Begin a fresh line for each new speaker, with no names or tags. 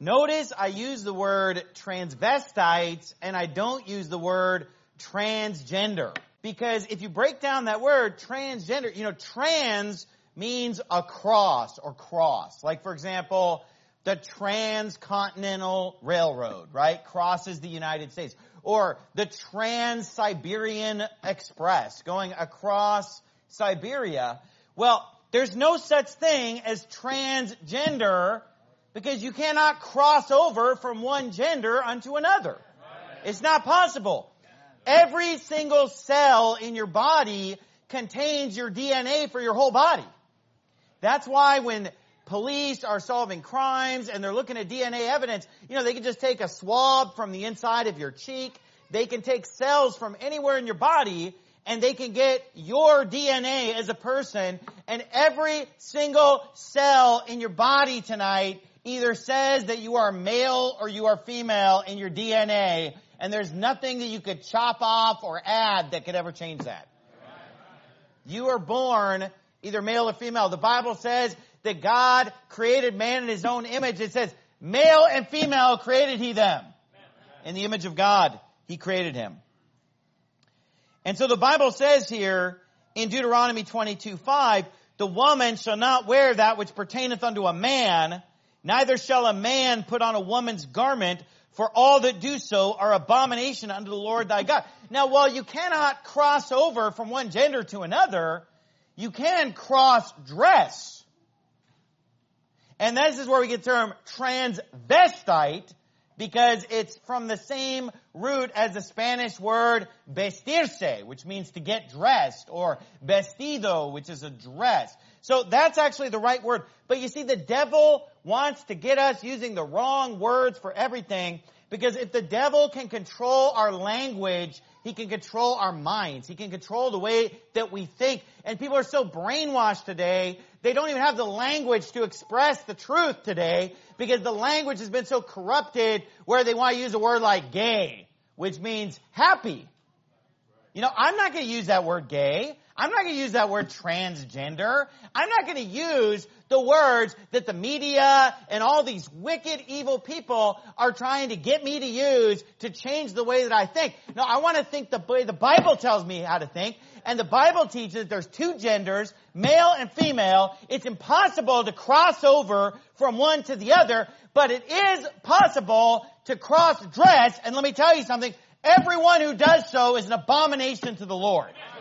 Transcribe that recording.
Notice I use the word transvestites and I don't use the word transgender. Because if you break down that word, transgender, trans means across or cross. Like, for example, the Transcontinental Railroad, right, crosses the United States. Or the Trans-Siberian Express going across Siberia. Well, there's no such thing as transgender because you cannot cross over from one gender unto another. It's not possible. Every single cell in your body contains your DNA for your whole body. That's why when police are solving crimes and they're looking at DNA evidence, they can just take a swab from the inside of your cheek. They can take cells from anywhere in your body and they can get your DNA as a person. And every single cell in your body tonight either says that you are male or you are female in your DNA. And there's nothing that you could chop off or add that could ever change that. You are born either male or female. The Bible says that God created man in his own image. It says, male and female created he them. In the image of God, he created him. And so the Bible says here in Deuteronomy 22:5, the woman shall not wear that which pertaineth unto a man, neither shall a man put on a woman's garment, for all that do so are abomination unto the Lord thy God. Now, while you cannot cross over from one gender to another, you can cross-dress. And this is where we get the term transvestite, because it's from the same root as the Spanish word vestirse, which means to get dressed, or vestido, which is a dress. So that's actually the right word. But you see, the devil wants to get us using the wrong words for everything, because if the devil can control our language, he can control our minds. He can control the way that we think. And people are so brainwashed today, they don't even have the language to express the truth today, because the language has been so corrupted where they want to use a word like gay, which means happy. I'm not going to use that word gay. I'm not going to use that word transgender. I'm not going to use the words that the media and all these wicked, evil people are trying to get me to use to change the way that I think. No, I want to think the way the Bible tells me how to think. And the Bible teaches that there's two genders, male and female. It's impossible to cross over from one to the other, but it is possible to cross-dress. And let me tell you something. Everyone who does so is an abomination to the Lord.